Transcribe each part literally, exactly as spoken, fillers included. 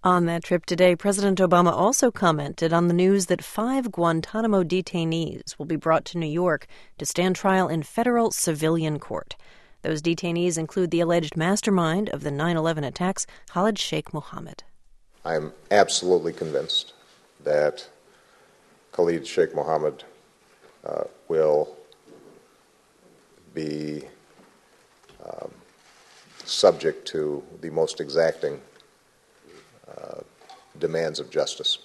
On that trip today, President Obama also commented on the news that five Guantanamo detainees will be brought to New York to stand trial in federal civilian court. Those detainees include the alleged mastermind of the nine eleven attacks, Khalid Sheikh Mohammed. I am absolutely convinced that Khalid Sheikh Mohammed uh, will be um, subject to the most exacting uh, demands of justice.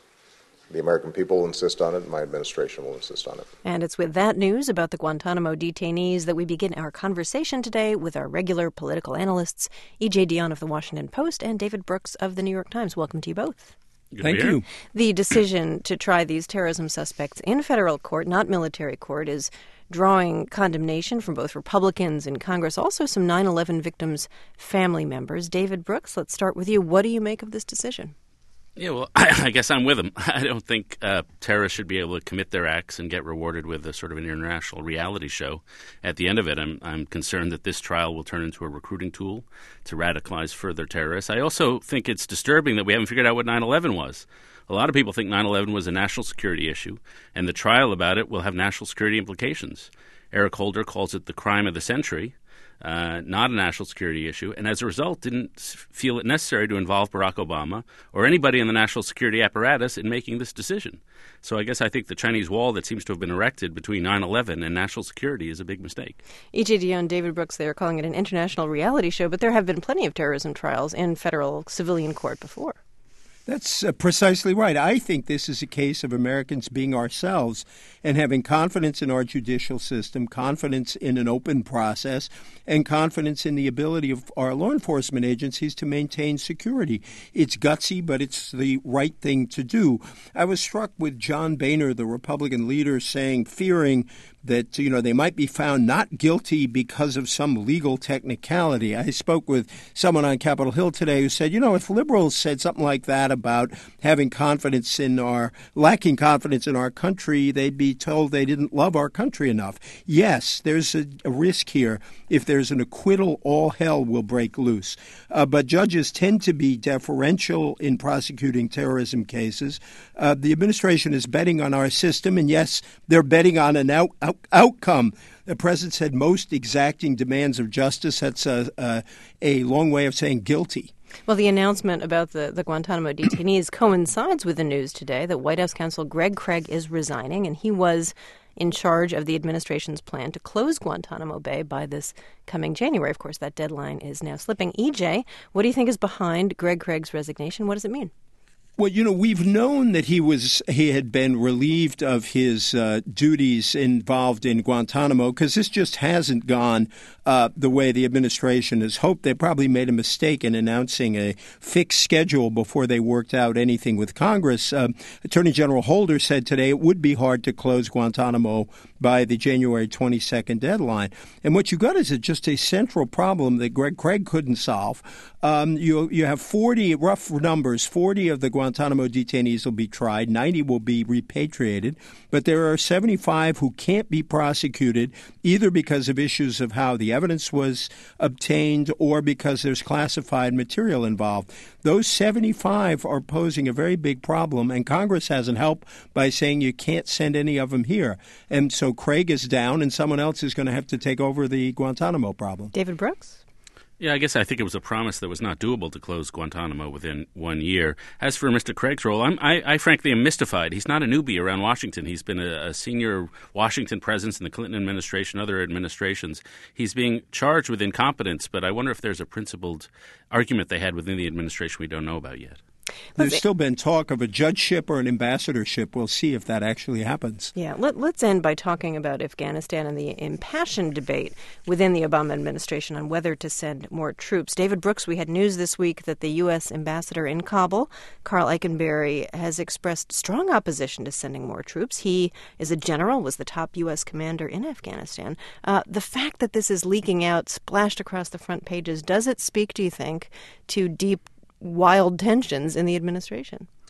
The American people will insist on it, and my administration will insist on it. And it's with that news about the Guantanamo detainees that we begin our conversation today with our regular political analysts, E J Dionne of The Washington Post and David Brooks of The New York Times. Welcome to you both. Good Thank you. The decision to try these terrorism suspects in federal court, not military court, is drawing condemnation from both Republicans in Congress, also some nine eleven victims' family members. David Brooks, let's start with you. What do you make of this decision? Yeah, well, I guess I'm with them. I don't think uh, terrorists should be able to commit their acts and get rewarded with a sort of an international reality show. At the end of it, I'm, I'm concerned that this trial will turn into a recruiting tool to radicalize further terrorists. I also think it's disturbing that we haven't figured out what nine eleven was. A lot of people think nine eleven was a national security issue, and the trial about it will have national security implications. Eric Holder calls it the crime of the century. Uh, not a national security issue, and as a result didn't feel it necessary to involve Barack Obama or anybody in the national security apparatus in making this decision. So I guess I think the Chinese wall that seems to have been erected between nine eleven and national security is a big mistake. E J Dionne, David Brooks, they are calling it an international reality show, but there have been plenty of terrorism trials in federal civilian court before. That's uh, precisely right. I think this is a case of Americans being ourselves and having confidence in our judicial system, confidence in an open process, and confidence in the ability of our law enforcement agencies to maintain security. It's gutsy, but it's the right thing to do. I was struck with John Boehner, the Republican leader, saying, fearing that, you know, they might be found not guilty because of some legal technicality. I spoke with someone on Capitol Hill today who said, you know, if liberals said something like that about having confidence in our, lacking confidence in our country, they'd be told they didn't love our country enough. Yes, there's a, a risk here. If there's an acquittal, all hell will break loose. Uh, but judges tend to be deferential in prosecuting terrorism cases. Uh, the administration is betting on our system, and yes, they're betting on an out, out outcome. The president said most exacting demands of justice. That's a, a, a long way of saying guilty. Well, the announcement about the, the Guantanamo detainees coincides with the news today that White House counsel Greg Craig is resigning, and he was in charge of the administration's plan to close Guantanamo Bay by this coming January. Of course, that deadline is now slipping. E J, what do you think is behind Greg Craig's resignation? What does it mean? Well, you know, we've known that he was he had been relieved of his uh, duties involved in Guantanamo because this just hasn't gone uh, the way the administration has hoped. They probably made a mistake in announcing a fixed schedule before they worked out anything with Congress. Uh, Attorney General Holder said today it would be hard to close Guantanamo by the January twenty-second deadline. And what you got is a, just a central problem that Greg Craig couldn't solve. Um, you you have forty, rough numbers, forty of the Guantanamo detainees will be tried, ninety will be repatriated, but there are seventy-five who can't be prosecuted either because of issues of how the evidence was obtained or because there's classified material involved. Those seventy-five are posing a very big problem, and Congress hasn't helped by saying you can't send any of them here. And so Craig is down, and someone else is going to have to take over the Guantanamo problem. David Brooks? Yeah, I guess I think it was a promise that was not doable to close Guantanamo within one year. As for Mister Craig's role, I'm, I, I frankly am mystified. He's not a newbie around Washington. He's been a, a senior Washington presence in the Clinton administration, other administrations. He's being charged with incompetence, but I wonder if there's a principled argument they had within the administration we don't know about yet. There's still been talk of a judgeship or an ambassadorship. We'll see if that actually happens. Yeah, let, let's end by talking about Afghanistan and the impassioned debate within the Obama administration on whether to send more troops. David Brooks, we had news this week that the U S ambassador in Kabul, Carl Eikenberry, has expressed strong opposition to sending more troops. He is a general, was the top U S commander in Afghanistan. Uh, the fact that this is leaking out, splashed across the front pages, does it speak, do you think, to deep wild tensions in the administration?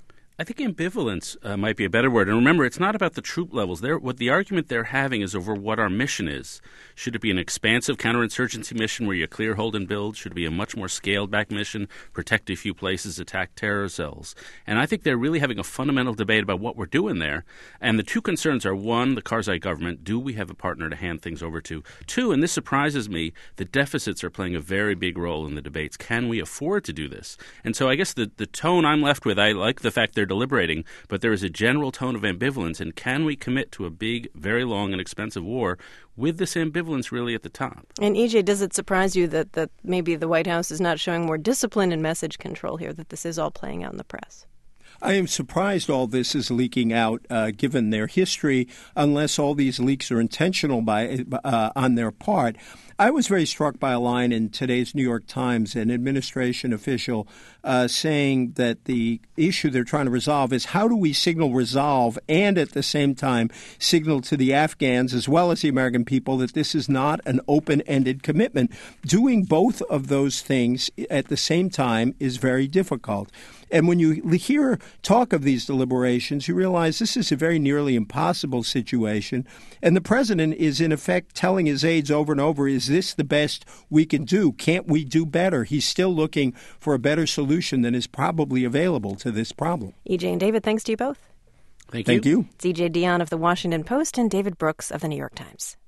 I think ambivalence uh, might be a better word. And remember, it's not about the troop levels. They're, what the argument they're having is over what our mission is. Should it be an expansive counterinsurgency mission where you clear, hold, and build? Should it be a much more scaled-back mission, protect a few places, attack terror cells? And I think they're really having a fundamental debate about what we're doing there. And the two concerns are, one, the Karzai government. Do we have a partner to hand things over to? Two, and this surprises me, the deficits are playing a very big role in the debates. Can we afford to do this? And so I guess the, the tone I'm left with, I like the fact they're deliberating, but there is a general tone of ambivalence. And can we commit to a big, very long and expensive war with this ambivalence really at the top? And E J, does it surprise you that, that maybe the White House is not showing more discipline and message control here, that this is all playing out in the press? I am surprised all this is leaking out, uh, given their history, unless all these leaks are intentional by uh, on their part. I was very struck by a line in today's New York Times, an administration official uh, saying that the issue they're trying to resolve is how do we signal resolve and at the same time signal to the Afghans as well as the American people that this is not an open-ended commitment. Doing both of those things at the same time is very difficult. And when you hear talk of these deliberations, you realize this is a very nearly impossible situation. And the president is, in effect, telling his aides over and over, is this the best we can do? Can't we do better? He's still looking for a better solution than is probably available to this problem. E J and David, thanks to you both. Thank you. Thank you. It's E J Dionne of The Washington Post and David Brooks of The New York Times.